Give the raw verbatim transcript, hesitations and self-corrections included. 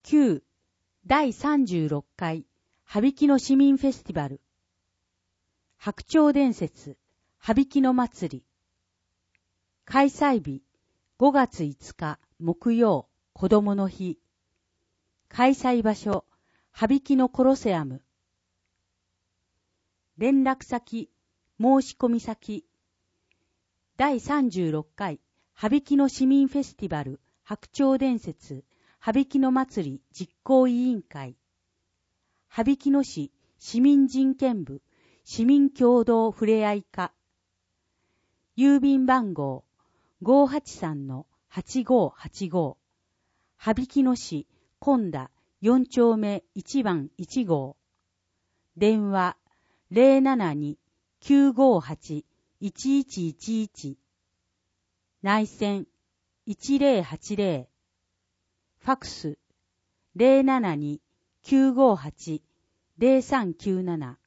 きゅうだいさんじゅうろっかい羽曳野市民フェスティバル白鳥伝説羽曳野祭り開催日ごがついつか木曜子どもの日開催場所羽曳野コロセアム連絡先申し込み先だいさんじゅうろっかい羽曳野市民フェスティバル白鳥伝説羽曳野祭り実行委員会羽曳野市市民人権部市民共同ふれあい課郵便番号 ごーはちさんのはちごーはちご 羽曳野市今田よんちょうめいちばんいちごう電話 ゼロななに きゅうごはち いちいちいちいち 内線いちゼロはちゼロファクス ゼロななに きゅうごはち ゼロさんきゅうなな